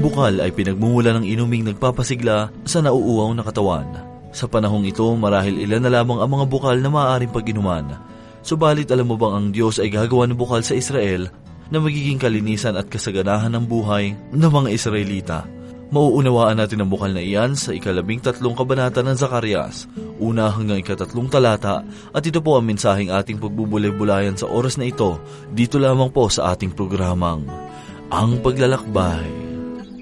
bukal ay pinagmumula ng inuming nagpapasigla sa nauuwaw na katawan. Sa panahong ito, marahil ilan na lamang ang mga bukal na maaaring pag-inuman. Subalit alam mo bang ang Diyos ay gagawa ng bukal sa Israel na magiging kalinisan at kasaganahan ng buhay ng mga Israelita? Mauunawaan natin ang bukal na iyan sa 13 kabanata ng Zacarias, 1 hanggang 3 talata, at ito po ang mensaheng ating pagbubulay-bulayan sa oras na ito, dito lamang po sa ating programang Ang Paglalakbay.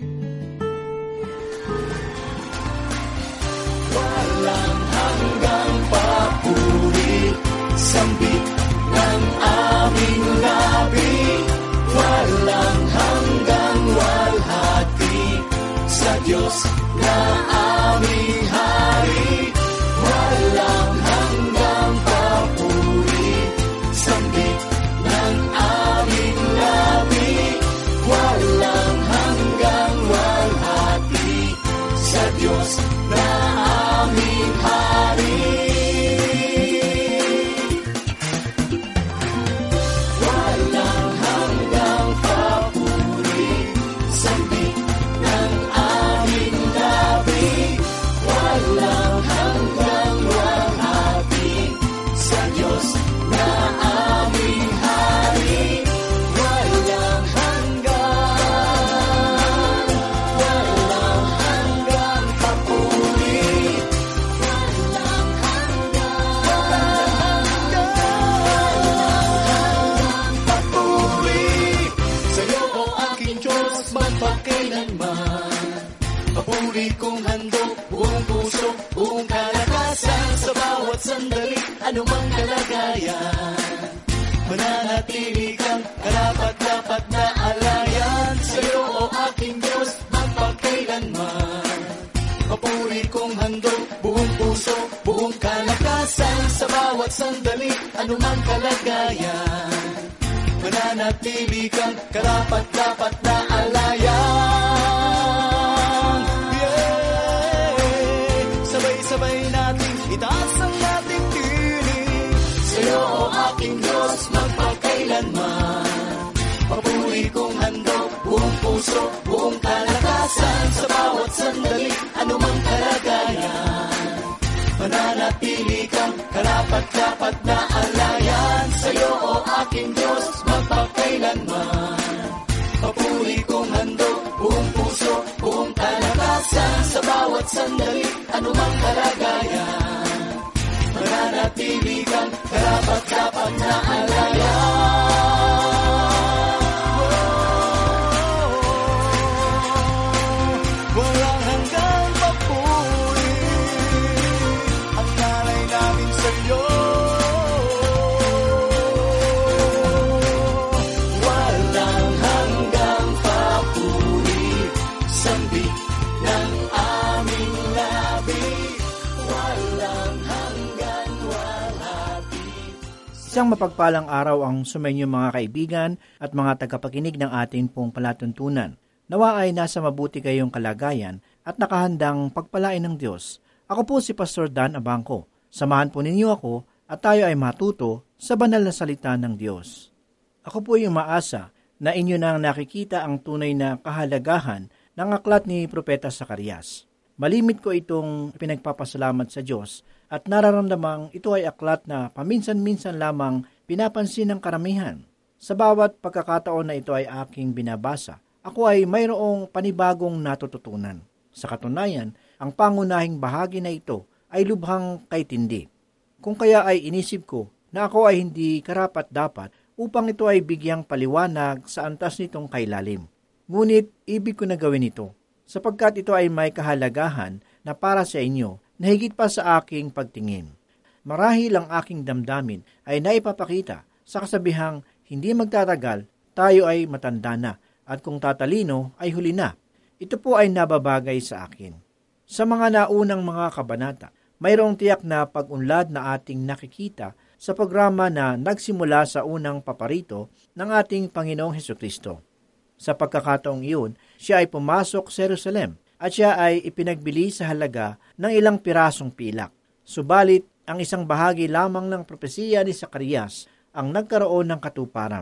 Walang hanggang papuri, sambit ng aming labi, walang hanggang walhati sa Diyos na aming hari. Walang hanggang papuri, sambit ng aming labi, walang hanggang walhati sa Diyos na aming hari. Walang hanggang papuri, sambit ng aming labi, walang hanggang walhati sa Diyos na aming hari. Walang hanggang papuri, sa'yo o aking Diyos magpakailanman. Papuri kong handog, buong puso, buong kalakasan, sa bawat sandali, anumang kalagayan. Mananatili kang karapat-dapat na alayan, sa'yo o aking Diyos magpakailanman. Papuri kong handog, buong puso, buong kalakasan, sa bawat sandali, anumang kalagayan. Mananatili kang karapat-dapat na alayan. Yeah! Sabay-sabay natin itaas ang ating tinig, sa'yo o aking Diyos magpakailanman. Papuri kong handog, buong puso, buong kalakasan, sa bawat sandali, anumang kalagayan. Mananatili kang karapat-dapat na alayan, sa'yo o aking Diyos magpakailanman. Papuri kong handog, buong puso, buong kalakasan, sa bawat sandali, anumang kalagayan. Mananatili kang karapat-dapat na alayan. Walang hanggang papuri, ang nalay namin sa'yo. Walang hanggang papuri, sambit ng aming labi, walang hanggang walhati. Isang mapagpalang araw ang sumainyo mga kaibigan at mga tagapakinig ng ating pong palatuntunan. Nawa ay nasa mabuti kayong kalagayan at nakahandang pagpalain ng Diyos. Ako po si Pastor Dan Abangco. Samahan po ninyo ako at tayo ay matuto sa banal na salita ng Diyos. Ako po yung maasa na inyo nang nakikita ang tunay na kahalagahan ng aklat ni Propeta Zacarias. Malimit ko itong pinagpapasalamat sa Diyos at nararamdamang ito ay aklat na paminsan-minsan lamang pinapansin ng karamihan. Sa bawat pagkakataon na ito ay aking binabasa, ako ay mayroong panibagong natututunan. Sa katunayan, ang pangunahing bahagi na ito ay lubhang kaitindi. Kung kaya ay inisip ko na ako ay hindi karapat-dapat upang ito ay bigyang paliwanag sa antas nitong kailalim. Ngunit ibig ko na gawin ito, sapagkat ito ay may kahalagahan na para sa inyo na higit pa sa aking pagtingin. Marahil ang aking damdamin ay naipapakita sa kasabihang hindi magtatagal, tayo ay matanda na, at kung tatalino ay huli na. Ito po ay nababagay sa akin. Sa mga naunang mga kabanata, mayroong tiyak na pag-unlad na ating nakikita sa programa na nagsimula sa unang paparito ng ating Panginoong Hesukristo. Sa pagkakataong iyon, siya ay pumasok sa Jerusalem at siya ay ipinagbili sa halaga ng ilang pirasong pilak. Subalit, ang isang bahagi lamang ng propesiya ni Zacarias ang nagkaroon ng katuparan.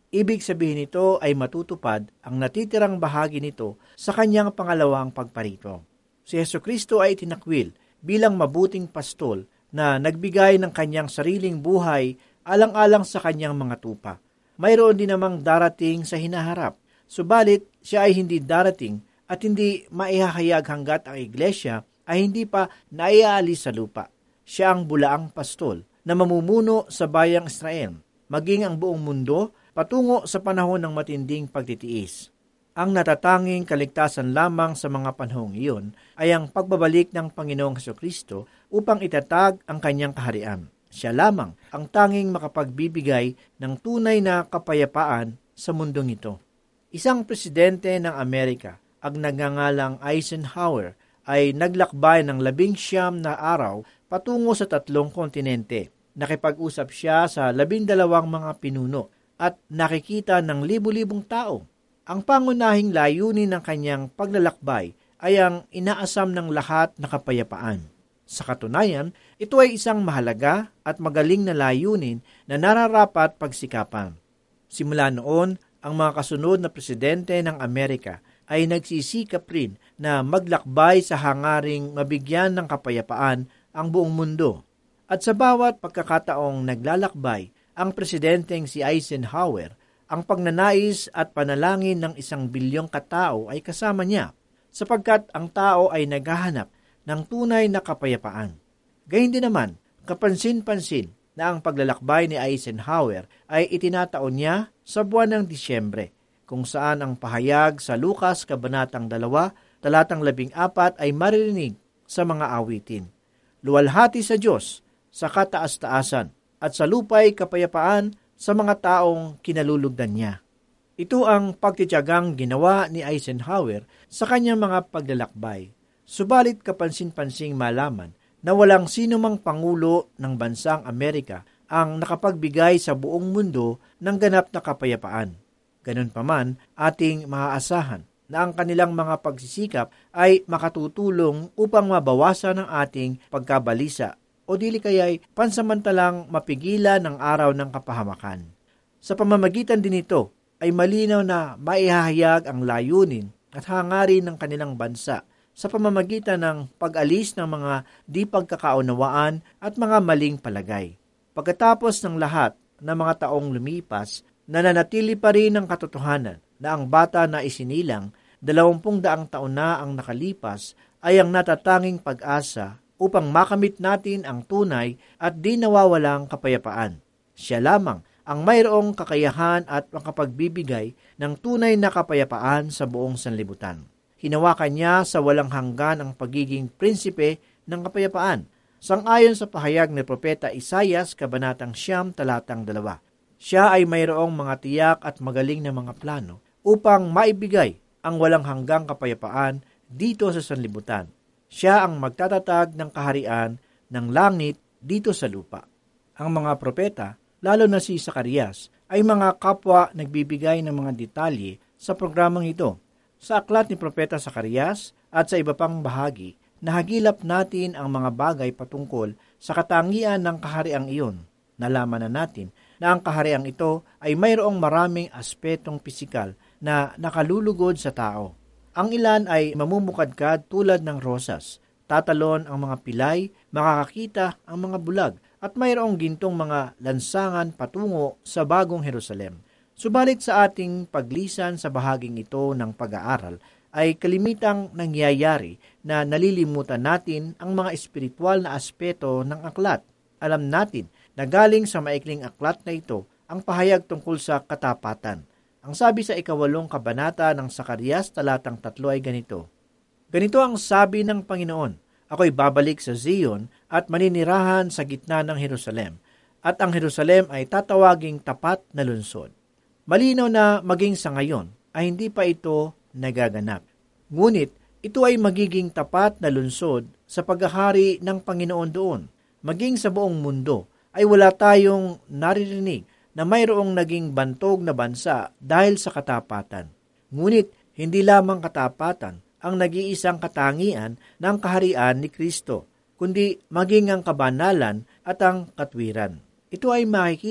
Ibig sabihin nito ay matutupad ang natitirang bahagi nito sa kanyang pangalawang pagparito. Si Hesukristo ay tinakwil bilang mabuting pastol na nagbigay ng kanyang sariling buhay alang-alang sa kanyang mga tupa. Mayroon din namang darating sa hinaharap, subalit siya ay hindi darating at hindi maihahayag hanggat ang iglesia ay hindi pa naiaalis sa lupa. Siya ang bulaang pastol na mamumuno sa bayang Israel, maging ang buong mundo patungo sa panahon ng matinding pagtitiis. Ang natatanging kaligtasan lamang sa mga panahong iyon ay ang pagbabalik ng Panginoong Hesukristo upang itatag ang kanyang kaharian. Siya lamang ang tanging makapagbibigay ng tunay na kapayapaan sa mundong ito. Isang presidente ng Amerika, ang nagngangalang Eisenhower, ay naglakbay ng 19 na araw patungo sa 3 kontinente. Nakipag-usap siya sa 12 mga pinuno at nakikita ng libu-libong tao. Ang pangunahing layunin ng kanyang paglalakbay ay ang inaasam ng lahat na kapayapaan. Sa katunayan, ito ay isang mahalaga at magaling na layunin na nararapat pagsikapan. Simula noon, ang mga kasunod na presidente ng Amerika ay nagsisikap rin na maglakbay sa hangaring mabigyan ng kapayapaan ang buong mundo. At sa bawat pagkakataong naglalakbay ang presidenteng si Eisenhower, ang pagnanais at panalangin ng 1 bilyong katao ay kasama niya, sapagkat ang tao ay naghahanap ng tunay na kapayapaan. Gayun din naman, kapansin-pansin na ang paglalakbay ni Eisenhower ay itinataon niya sa buwan ng Disyembre, kung saan ang pahayag sa Lucas Kabanatang 2, talatang 14 ay maririnig sa mga awitin. Luwalhati sa Diyos sa kataas-taasan at sa lupa'y kapayapaan sa mga taong kinalulugdan niya. Ito ang pagtitiyagang ginawa ni Eisenhower sa kanyang mga paglalakbay. Subalit kapansin-pansing malaman na walang sinumang pangulo ng bansang Amerika ang nakapagbigay sa buong mundo ng ganap na kapayapaan. Ganun pa man, ating maaasahan na ang kanilang mga pagsisikap ay makatutulong upang mabawasan ang ating pagkabalisa o dili kaya'y pansamantalang mapigilan ang araw ng kapahamakan. Sa pamamagitan din ito ay malinaw na maihahayag ang layunin at hangarin ng kanilang bansa sa pamamagitan ng pag-alis ng mga di pagkakaunawaan at mga maling palagay. Pagkatapos ng lahat ng mga taong lumipas, nananatili pa rin ang katotohanan na ang bata na isinilang 20 taon na ang nakalipas ay ang natatanging pag-asa upang makamit natin ang tunay at di nawawalang kapayapaan. Siya lamang ang mayroong kakayahan at makapagbibigay ng tunay na kapayapaan sa buong sanlibutan. Hinawakan niya sa walang hanggan ang pagiging prinsipe ng kapayapaan, sang-ayon sa pahayag ni Propeta Isaias, Kabanatang 9, talatang 2. Siya ay mayroong mga tiyak at magaling na mga plano upang maibigay ang walang hanggang kapayapaan dito sa sanlibutan. Siya ang magtatatag ng kaharian ng langit dito sa lupa. Ang mga propeta, lalo na si Zacarias, ay mga kapwa nagbibigay ng mga detalye sa programang ito. Sa aklat ni Propeta Zacarias at sa iba pang bahagi, nahagilap natin ang mga bagay patungkol sa katangian ng kahariang iyon. Nalaman na natin na ang kahariang ito ay mayroong maraming aspetong pisikal na nakalulugod sa tao. Ang ilan ay mamumukadkad tulad ng rosas, tatalon ang mga pilay, makakakita ang mga bulag, at mayroong gintong mga lansangan patungo sa bagong Jerusalem. Subalit sa ating paglisan sa bahaging ito ng pag-aaral, ay kalimitang nangyayari na nalilimutan natin ang mga espiritual na aspeto ng aklat. Alam natin na galing sa maikling aklat na ito ang pahayag tungkol sa katapatan. Ang sabi sa 8 kabanata ng Zacarias, talatang 3 ay ganito. Ganito ang sabi ng Panginoon, ako'y babalik sa Zion at maninirahan sa gitna ng Jerusalem, at ang Jerusalem ay tatawaging tapat na lungsod. Malinaw na maging sa ngayon ay hindi pa ito nagaganap. Ngunit ito ay magiging tapat na lungsod sa paghahari ng Panginoon doon. Maging sa buong mundo ay wala tayong naririnig na mayroong naging bantog na bansa dahil sa katapatan. Ngunit hindi lamang katapatan ang nag-iisang katangian ng kaharian ni Kristo, kundi maging ang kabanalan at ang katwiran. Ito ay makikita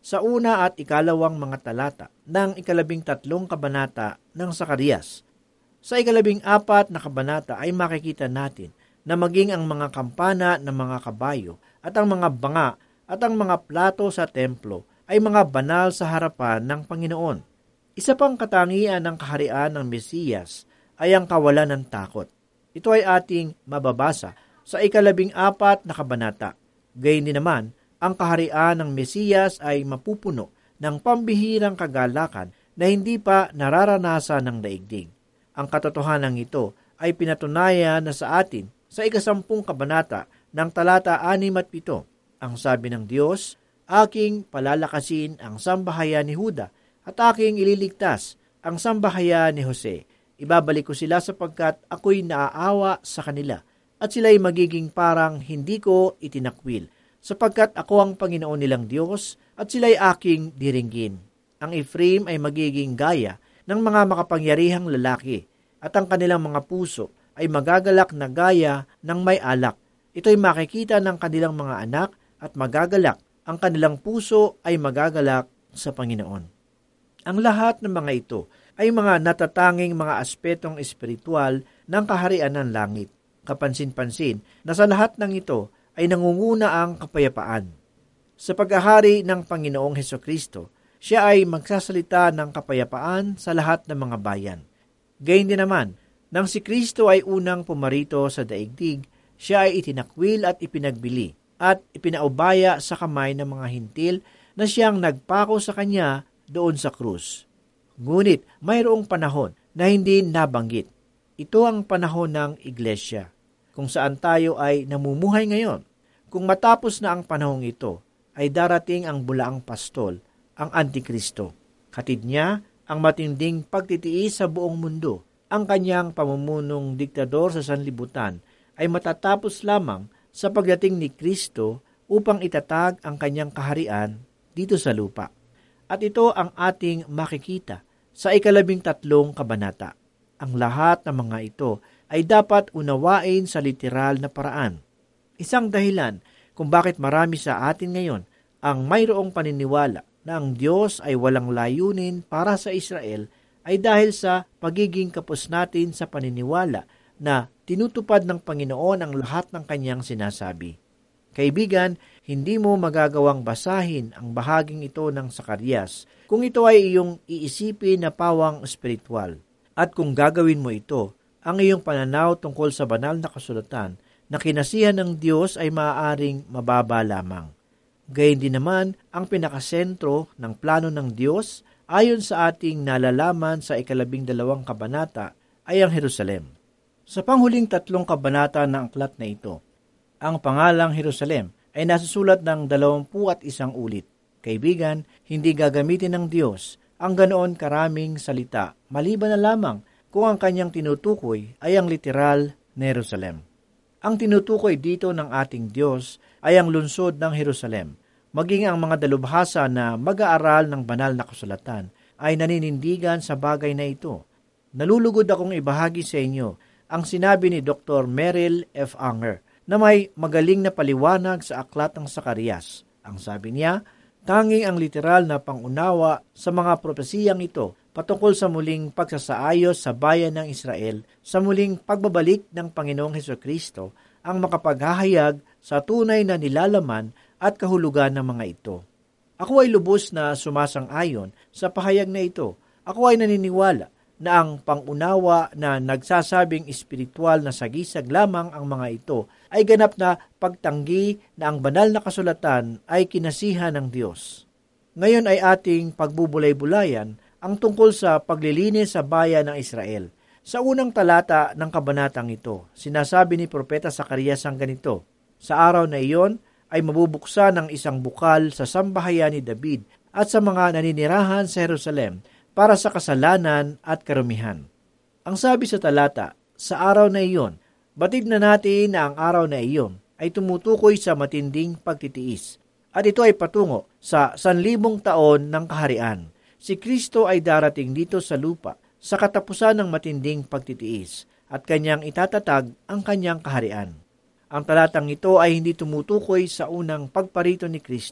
sa una at ikalawang mga talata ng 13 kabanata ng Zacarias. Sa 14 na kabanata ay makikita natin na maging ang mga kampana ng mga kabayo at ang mga banga at ang mga plato sa templo ay mga banal sa harapan ng Panginoon. Isa pang katangian ng kaharian ng Mesiyas ay ang kawalan ng takot. Ito ay ating mababasa sa 14 na kabanata. Gayun din naman, ang kaharian ng Mesiyas ay mapupuno ng pambihirang kagalakan na hindi pa nararanasan ng daigdig. Ang katotohanan ito ay pinatunayan na sa atin sa 10 kabanata ng talata 6 at 7. Ang sabi ng Diyos, aking palalakasin ang sambahayan ni Huda at aking ililigtas ang sambahayan ni Jose. Ibabalik ko sila sapagkat ako'y naaawa sa kanila at sila'y magiging parang hindi ko itinakwil sapagkat ako ang Panginoon nilang Diyos at sila'y aking diringgin. Ang Ephraim ay magiging gaya ng mga makapangyarihang lalaki at ang kanilang mga puso ay magagalak na gaya ng may alak. Ito'y makikita ng kanilang mga anak at magagalak. Ang kanilang puso ay magagalak sa Panginoon. Ang lahat ng mga ito ay mga natatanging mga aspetong espiritual ng kaharian ng langit. Kapansin-pansin na sa lahat ng ito ay nangunguna ang kapayapaan. Sa paghahari ng Panginoong Hesukristo, siya ay magsasalita ng kapayapaan sa lahat ng mga bayan. Gayun din naman, nang si Kristo ay unang pumarito sa daigdig, siya ay itinakwil at ipinagbili at ipinaubaya sa kamay ng mga hintil na siyang nagpako sa kanya doon sa krus. Ngunit mayroong panahon na hindi nabanggit. Ito ang panahon ng iglesia, kung saan tayo ay namumuhay ngayon. Kung matapos na ang panahong ito, ay darating ang bulaang pastol, ang Antikristo. Hatid niya ang matinding pagtitiis sa buong mundo. Ang kanyang pamumunong diktador sa sanlibutan ay matatapos lamang sa pagdating ni Kristo upang itatag ang kanyang kaharian dito sa lupa. At ito ang ating makikita sa 13 kabanata. Ang lahat ng mga ito ay dapat unawain sa literal na paraan. Isang dahilan kung bakit marami sa atin ngayon ang mayroong paniniwala na ang Diyos ay walang layunin para sa Israel ay dahil sa pagiging kapos natin sa paniniwala na tinutupad ng Panginoon ang lahat ng kanyang sinasabi. Kaibigan, hindi mo magagawang basahin ang bahaging ito ng Zacarias kung ito ay iyong iisipin na pawang espiritual. At kung gagawin mo ito, ang iyong pananaw tungkol sa banal na kasulatan na kinasihan ng Diyos ay maaaring mababa lamang. Gayun din naman ang pinakasentro ng plano ng Diyos ayon sa ating nalalaman sa 12 kabanata ay ang Jerusalem. Sa panghuling 3 kabanata ng aklat na ito, ang pangalang Jerusalem ay nasusulat ng 21 ulit. Kaibigan, hindi gagamitin ng Diyos ang ganoon karaming salita, maliban na lamang kung ang kanyang tinutukoy ay ang literal na Jerusalem. Ang tinutukoy dito ng ating Diyos ay ang lungsod ng Jerusalem. Maging ang mga dalubhasa na mag-aaral ng banal na kasulatan ay naninindigan sa bagay na ito. Nalulugod akong ibahagi sa inyo ang sinabi ni Dr. Merrill F. Unger na may magaling na paliwanag sa aklat ng Zacarias. Ang sabi niya, tanging ang literal na pangunawa sa mga propesiyang ito patungkol sa muling pagsasaayos sa bayan ng Israel, sa muling pagbabalik ng Panginoong Hesukristo, ang makapaghahayag sa tunay na nilalaman at kahulugan ng mga ito. Ako ay lubos na sumasang-ayon sa pahayag na ito. Ako ay naniniwala na ang pangunawa na nagsasabing espiritual na sagisag lamang ang mga ito ay ganap na pagtanggi na ang banal na kasulatan ay kinasihan ng Diyos. Ngayon ay ating pagbubulay-bulayan ang tungkol sa paglilinis sa bayan ng Israel. Sa unang talata ng kabanatang ito, sinasabi ni Propeta Zacarias ang ganito, sa araw na iyon ay mabubuksan ang isang bukal sa sambahayan ni David at sa mga naninirahan sa Jerusalem para sa kasalanan at karumihan. Ang sabi sa talata, sa araw na iyon, batid na natin na ang araw na iyon ay tumutukoy sa matinding pagtitiis. At ito ay patungo sa 1,000 taon ng kaharian. Si Kristo ay darating dito sa lupa sa katapusan ng matinding pagtitiis at kanyang itatatag ang kanyang kaharian. Ang talatang ito ay hindi tumutukoy sa unang pagparito ni Kristo.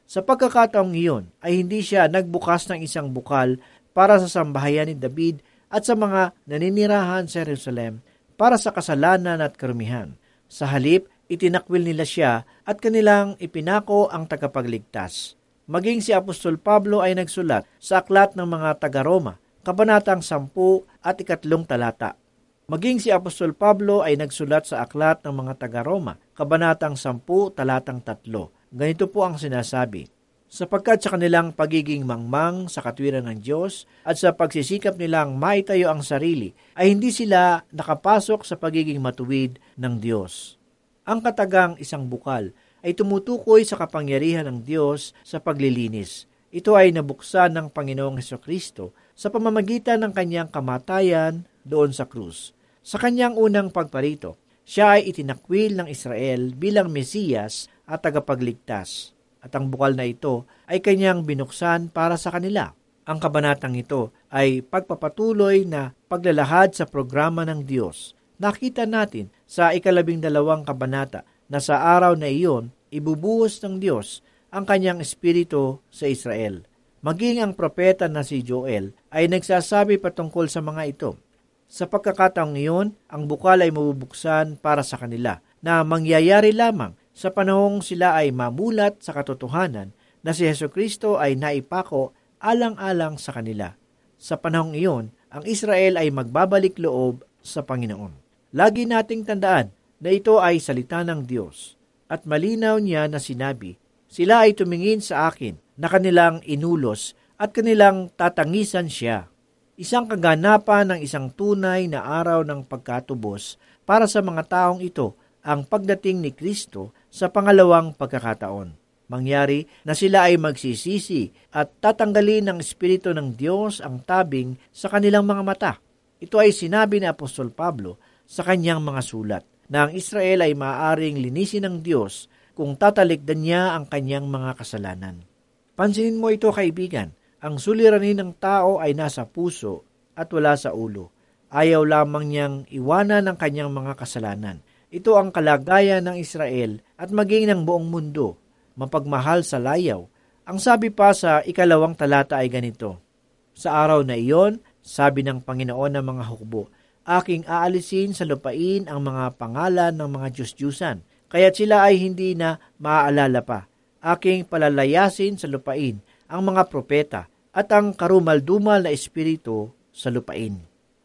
Sa pagkakataong iyon ay hindi siya nagbukas ng isang bukal para sa sambahayan ni David at sa mga naninirahan sa Jerusalem para sa kasalanan at karumihan. Sa halip, itinakwil nila siya at kanilang ipinako ang tagapagligtas. Maging si Apostol Pablo ay nagsulat sa Aklat ng mga Taga-Roma, Kabanatang 10 at 3 talata. Maging si Apostol Pablo ay nagsulat sa Aklat ng mga Taga-Roma, Kabanatang 10, talatang 3. Ganito po ang sinasabi, sapagkat sa kanilang pagiging mangmang sa katwiran ng Diyos at sa pagsisikap nilang maitayo ang sarili, ay hindi sila nakapasok sa pagiging matuwid ng Diyos. Ang katagang isang bukal ay tumutukoy sa kapangyarihan ng Diyos sa paglilinis. Ito ay nabuksan ng Panginoong Hesukristo sa pamamagitan ng kanyang kamatayan doon sa krus. Sa kanyang unang pagparito, siya ay itinakwil ng Israel bilang Mesiyas at tagapagligtas. At ang bukal na ito ay kanyang binuksan para sa kanila. Ang kabanatang ito ay pagpapatuloy na paglalahad sa programa ng Diyos. Nakita natin sa 12 kabanata na sa araw na iyon, ibubuhos ng Diyos ang kanyang espiritu sa Israel. Maging ang propeta na si Joel ay nagsasabi patungkol sa mga ito. Sa pagkakataong iyon, ang bukal ay mabubuksan para sa kanila na mangyayari lamang sa panahong sila ay mamulat sa katotohanan na si Hesukristo ay naipako alang-alang sa kanila. Sa panahong iyon, ang Israel ay magbabalik loob sa Panginoon. Lagi nating tandaan na ito ay salita ng Diyos at malinaw niya na sinabi, sila ay tumingin sa akin na kanilang inulos at kanilang tatangisan siya. Isang kaganapan ng isang tunay na araw ng pagkatubos para sa mga taong ito ang pagdating ni Kristo sa pangalawang pagkakataon. Mangyari na sila ay magsisisi at tatanggalin ng Espiritu ng Diyos ang tabing sa kanilang mga mata. Ito ay sinabi ni Apostol Pablo sa kanyang mga sulat na ang Israel ay maaaring linisin ng Diyos kung tatalikdan niya ang kanyang mga kasalanan. Pansinin mo ito, kaibigan. Ang suliranin ng tao ay nasa puso at wala sa ulo. Ayaw lamang niyang iwanan ang kanyang mga kasalanan. Ito ang kalagayan ng Israel at maging ng buong mundo. Mapagmahal sa layaw. Ang sabi pa sa 2 talata ay ganito, sa araw na iyon, sabi ng Panginoon ng mga hukbo, aking aalisin sa lupain ang mga pangalan ng mga Diyos-Diyusan, kaya't sila ay hindi na maaalala pa. Aking palalayasin sa lupain ang mga propeta at ang karumal-dumal na espiritu sa lupain.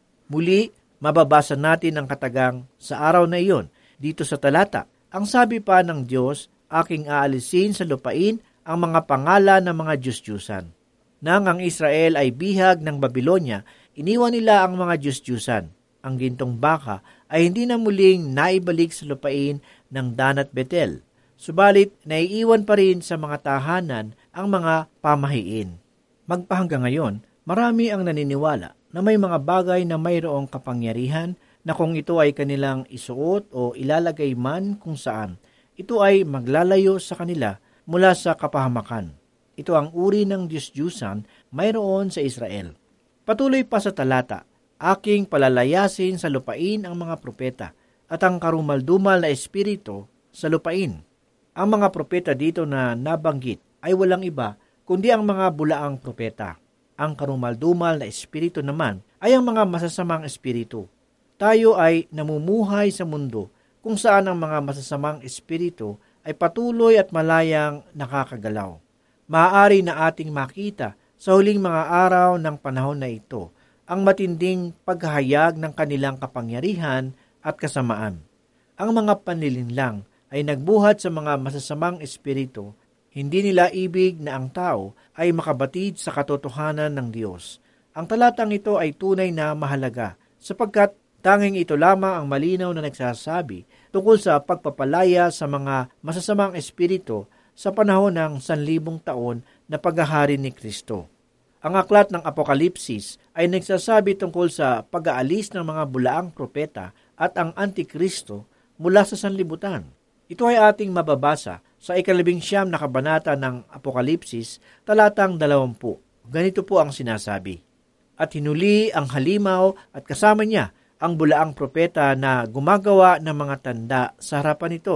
Muli, mababasa natin ang katagang sa araw na iyon. Dito sa talata, ang sabi pa ng Diyos, aking aalisin sa lupain ang mga pangalan ng mga Diyos-Diyusan. Nang ang Israel ay bihag ng Babylonia, iniwan nila ang mga Diyos-Diyusan. Ang gintong baka ay hindi na muling naibalik sa lupain ng Dan at Betel. Subalit, naiiwan pa rin sa mga tahanan ang mga pamahiin. Magpahanggang ngayon, marami ang naniniwala na may mga bagay na mayroong kapangyarihan na kung ito ay kanilang isuot o ilalagay man kung saan, ito ay maglalayo sa kanila mula sa kapahamakan. Ito ang uri ng Diyos-Diyusan mayroon sa Israel. Patuloy pa sa talata, aking palalayasin sa lupain ang mga propeta at ang karumal-dumal na espiritu sa lupain. Ang mga propeta dito na nabanggit ay walang iba kundi ang mga bulaang propeta. Ang karumal-dumal na espiritu naman ay ang mga masasamang espiritu. Tayo ay namumuhay sa mundo kung saan ang mga masasamang espiritu ay patuloy at malayang nakakagalaw. Maaari na ating makita sa huling mga araw ng panahon na ito ang matinding paghahayag ng kanilang kapangyarihan at kasamaan. Ang mga panlilinlang ay nagbuhat sa mga masasamang espiritu. Hindi nila ibig na ang tao ay makabatid sa katotohanan ng Diyos. Ang talatang ito ay tunay na mahalaga sapagkat tanging ito lamang ang malinaw na nagsasabi tungkol sa pagpapalaya sa mga masasamang espiritu sa panahon ng 1,000 taon na paghahari ni Kristo. Ang aklat ng Apokalipsis ay nagsasabi tungkol sa pag-aalis ng mga bulaang propeta at ang Antikristo mula sa sanlibutan. Ito ay ating mababasa sa 19 na kabanata ng Apokalipsis, talatang 20. Ganito po ang sinasabi, at hinuli ang halimaw at kasama niya ang bulaang propeta na gumagawa ng mga tanda sa harapan nito.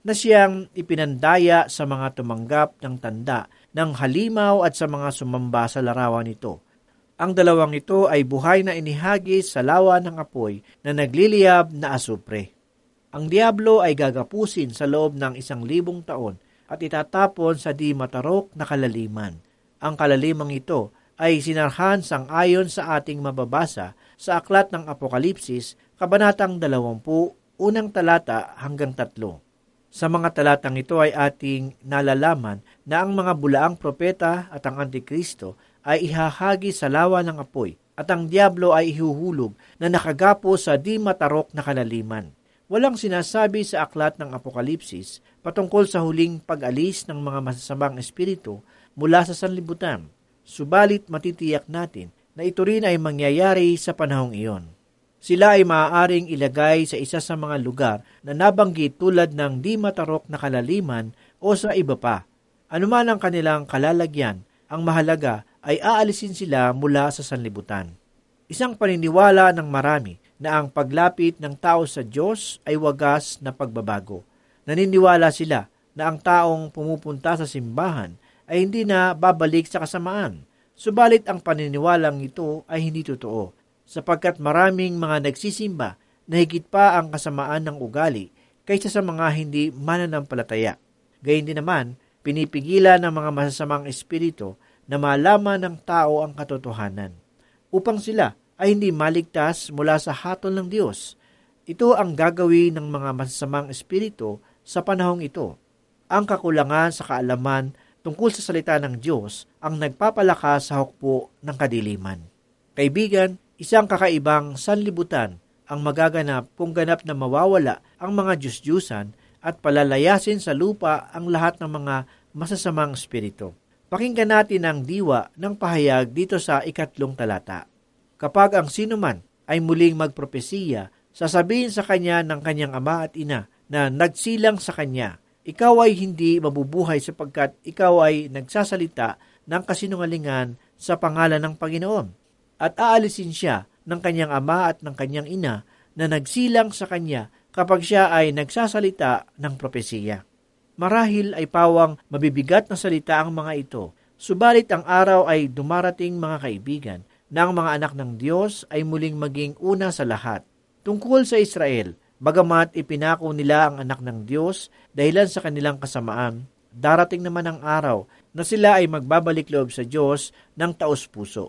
na siyang ipinandaya sa mga tumanggap ng tanda ng halimaw at sa mga sumamba sa larawan nito. Ang dalawang ito ay buhay na inihagis sa lawa ng apoy na nagliliyab na asupre. Ang diablo ay gagapusin sa loob ng 1,000 taon at itatapon sa di matarok na kalaliman. Ang kalalimang ito ay sinarhan sang-ayon sa ating mababasa sa aklat ng Apokalipsis, Kabanatang 20, unang talata hanggang 3. Sa mga talatang ito ay ating nalalaman na ang mga bulaang propeta at ang Antikristo ay ihahagi sa lawa ng apoy at ang diablo ay ihuhulog na nakagapo sa di matarok na kalaliman. Walang sinasabi sa aklat ng Apokalipsis patungkol sa huling pag-alis ng mga masasamang espiritu mula sa sanlibutan. Subalit matitiyak natin na ito rin ay mangyayari sa panahong iyon. Sila ay maaaring ilagay sa isa sa mga lugar na nabanggit tulad ng di matarok na kalaliman o sa iba pa. Anuman ang kanilang kalalagyan, ang mahalaga ay aalisin sila mula sa sanlibutan. Isang paniniwala ng marami na ang paglapit ng tao sa Diyos ay wagas na pagbabago. Naniniwala sila na ang taong pumupunta sa simbahan ay hindi na babalik sa kasamaan. Subalit ang paniniwalang ito ay hindi totoo, sapagkat maraming mga nagsisimba na higit pa ang kasamaan ng ugali kaysa sa mga hindi mananampalataya. Gayun din naman, pinipigilan ng mga masasamang espiritu na malaman ng tao ang katotohanan, upang sila ay hindi maligtas mula sa hatol ng Diyos. Ito ang gagawin ng mga masasamang espiritu sa panahong ito. Ang kakulangan sa kaalaman tungkol sa salita ng Diyos ang nagpapalakas sa hukbo ng kadiliman. Kaibigan, isang kakaibang sanlibutan ang magaganap kung ganap na mawawala ang mga Diyos-Diyusan at palalayasin sa lupa ang lahat ng mga masasamang espiritu. Pakinggan natin ang diwa ng pahayag dito sa 3 talata. Kapag ang sinuman ay muling magpropesiya, sasabihin sa kanya ng kanyang ama at ina na nagsilang sa kanya, ikaw ay hindi mabubuhay sapagkat ikaw ay nagsasalita ng kasinungalingan sa pangalan ng Panginoon. At aalisin siya ng kanyang ama at ng kanyang ina na nagsilang sa kanya kapag siya ay nagsasalita ng propesiya. Marahil ay pawang mabibigat na salita ang mga ito, subalit ang araw ay dumarating, mga kaibigan, na ang mga anak ng Diyos ay muling maging una sa lahat. Tungkol sa Israel, bagamat ipinako nila ang anak ng Diyos dahilan sa kanilang kasamaan, darating naman ang araw na sila ay magbabalik loob sa Diyos ng taos-puso.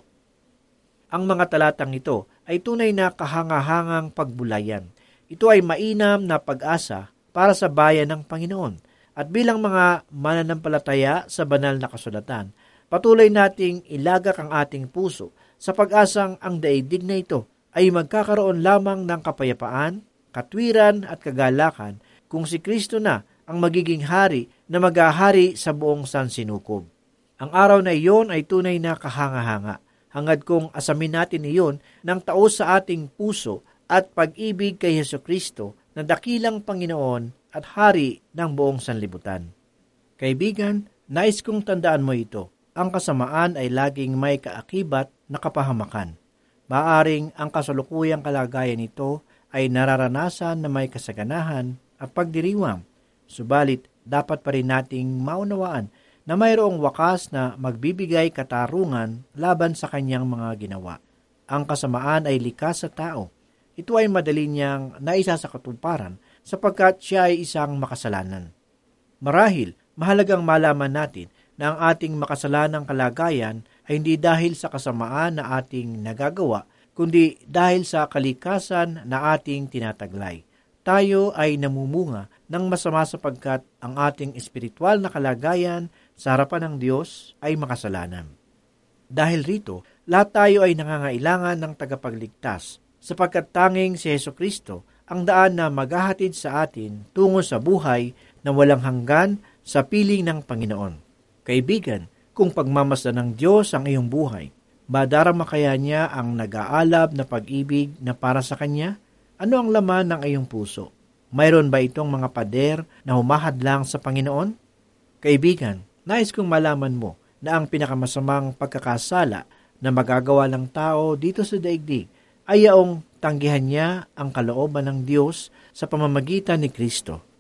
Ang mga talatang ito ay tunay na kahangahangang pagbulayan. Ito ay mainam na pag-asa para sa bayan ng Panginoon. At bilang mga mananampalataya sa banal na kasulatan, patuloy nating ilagak ang ating puso sa pag-asang ang daigdig na ito ay magkakaroon lamang ng kapayapaan, katwiran at kagalakan kung si Kristo na ang magiging hari na maghahari sa buong sansinukob. Ang araw na iyon ay tunay na kahanga-hanga, hangad kung asamin natin iyon ng taos sa ating puso at pag-ibig kay Jesucristo na dakilang Panginoon at hari ng buong sanlibutan. Kaibigan, nais kong tandaan mo ito. Ang kasamaan ay laging may kaakibat na kapahamakan. Maaring ang kasalukuyang kalagayan nito ay nararanasan na may kasaganahan at pagdiriwang. Subalit, dapat pa rin nating maunawaan na mayroong wakas na magbibigay katarungan laban sa kanyang mga ginawa. Ang kasamaan ay likas sa tao. Ito ay madali niyang naisa sa katuparan sapagkat siya ay isang makasalanan. Marahil, mahalagang malaman natin na ang ating makasalanang kalagayan ay hindi dahil sa kasamaan na ating nagagawa, kundi dahil sa kalikasan na ating tinataglay. Tayo ay namumunga ng masama sapagkat ang ating espiritual na kalagayan sa harapan ng Diyos ay makasalanan. Dahil rito, lahat tayo ay nangangailangan ng tagapagligtas, sapagkat tanging si Jesucristo ang daan na maghahatid sa atin tungo sa buhay na walang hanggan sa piling ng Panginoon. Kaibigan, kung pagmamasdan ng Diyos ang iyong buhay, madarama kaya niya ang nag-aalab na pag-ibig na para sa Kanya? Ano ang laman ng iyong puso? Mayroon ba itong mga pader na humahadlang sa Panginoon? Kaibigan, nais kong malaman mo na ang pinakamasamang pagkakasala na magagawa ng tao dito sa daigdig ay yaong tanggihan niya ang kalooban ng Diyos sa pamamagitan ni Kristo.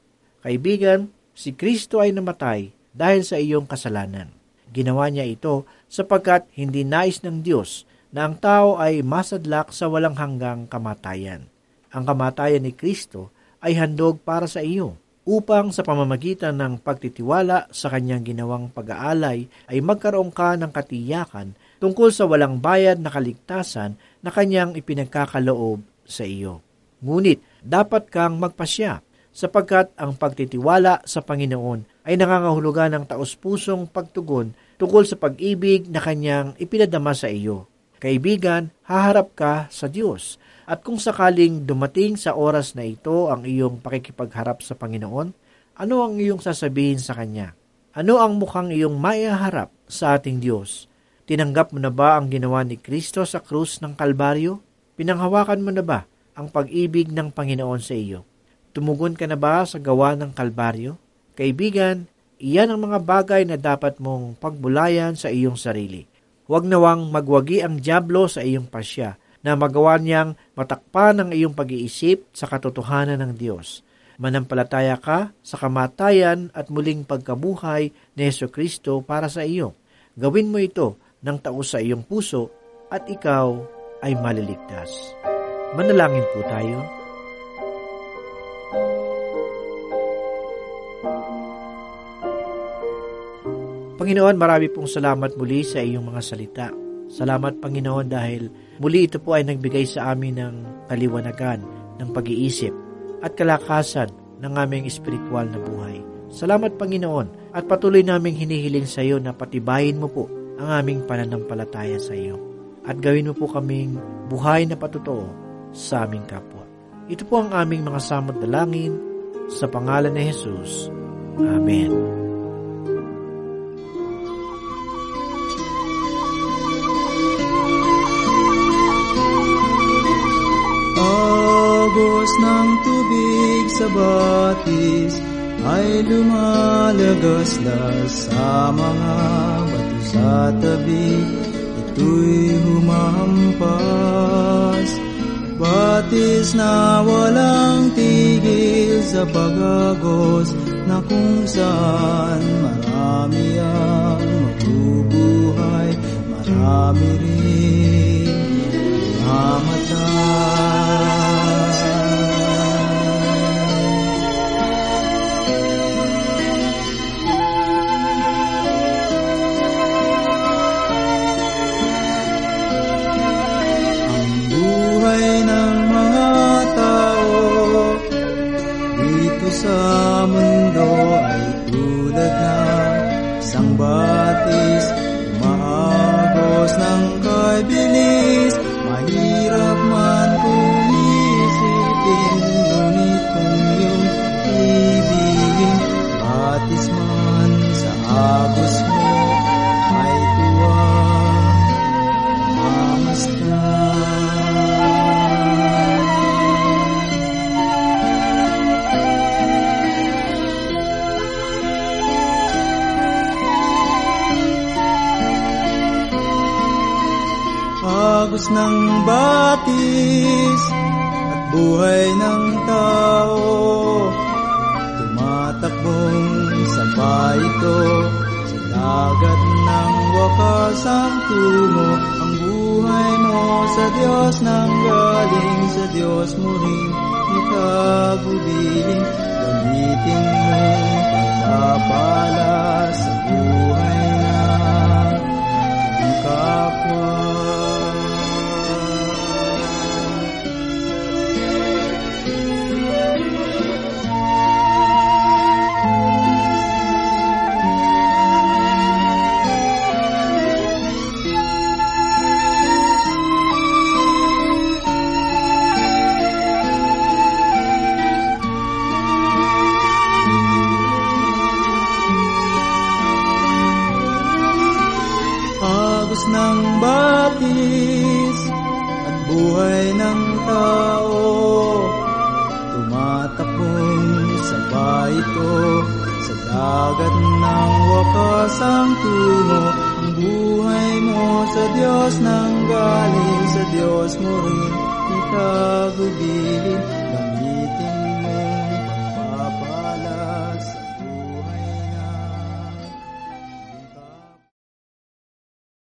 Kaibigan, si Kristo ay namatay dahil sa iyong kasalanan. Ginawa niya ito sapagkat hindi nais ng Diyos na ang tao ay masadlak sa walang hanggang kamatayan. Ang kamatayan ni Kristo ay handog para sa iyo, upang sa pamamagitan ng pagtitiwala sa kanyang ginawang pag-aalay ay magkaroon ka ng katiyakan tungkol sa walang bayad na kaligtasan na kanyang ipinagkakaloob sa iyo. Ngunit dapat kang magpasya sapagkat ang pagtitiwala sa Panginoon ay nangangahulugan ng taos-pusong pagtugon tungkol sa pag-ibig na kanyang ipinadama sa iyo. Kaibigan, haharap ka sa Diyos. At kung sakaling dumating sa oras na ito ang iyong pakikipagharap sa Panginoon, ano ang iyong sasabihin sa Kanya? Ano ang mukhang iyong maiharap sa ating Diyos? Tinanggap mo na ba ang ginawa ni Kristo sa krus ng Kalbaryo? Pinanghawakan mo na ba ang pag-ibig ng Panginoon sa iyo? Tumugon ka na ba sa gawa ng Kalbaryo? Kaibigan, iyan ang mga bagay na dapat mong pagbulayan sa iyong sarili. Huwag nawang magwagi ang dyablo sa iyong pasya, na magawa niyang matakpan ang iyong pag-iisip sa katotohanan ng Diyos. Manampalataya ka sa kamatayan at muling pagkabuhay ni Jesucristo para sa iyo. Gawin mo ito ng taos sa iyong puso at ikaw ay maliligtas. Manalangin po tayo. Panginoon, marami pong salamat muli sa iyong mga salita. Salamat, Panginoon, dahil muli ito po ay nagbigay sa amin ng kaliwanagan, ng pag-iisip at kalakasan ng aming espiritual na buhay. Salamat, Panginoon, at patuloy naming hinihiling sa iyo na patibayin mo po ang aming pananampalataya sa iyo at gawin mo po kaming buhay na patotoo sa aming kapwa. Ito po ang aming mga samot dalangin sa pangalan ni Jesus. Amen. Agos ng tubig sa batis ay lumalagaslas sa mga bato sa tabi. Ito'y humampas, batis na walang tigil sa pag-agos, na kung saan marami ang mabubuhay, marami rin mamatay. Sa mundo ay tulad ng isang batis, umaagos ng kabilis. Mahirap man kung isipin, ngunit kung iyong ibigin, batis man sa agos mo ay tuwang mamasdan. Agos ng batis at buhay ng tao, tumatakbong sabay ito sa dagat ng wakas ang tungo. Ang buhay mo sa Diyos nang galing, sa Diyos mo rin itagubilin. Gamitin mo pagpapala sa buhay ng kapwa. Ng batis at buhay ng tao, tumatakbong sabay ito sa dagat ng wakas ang tungo. Ang buhay mo sa Diyos nang galing, sa Diyos mo rin itagubilin.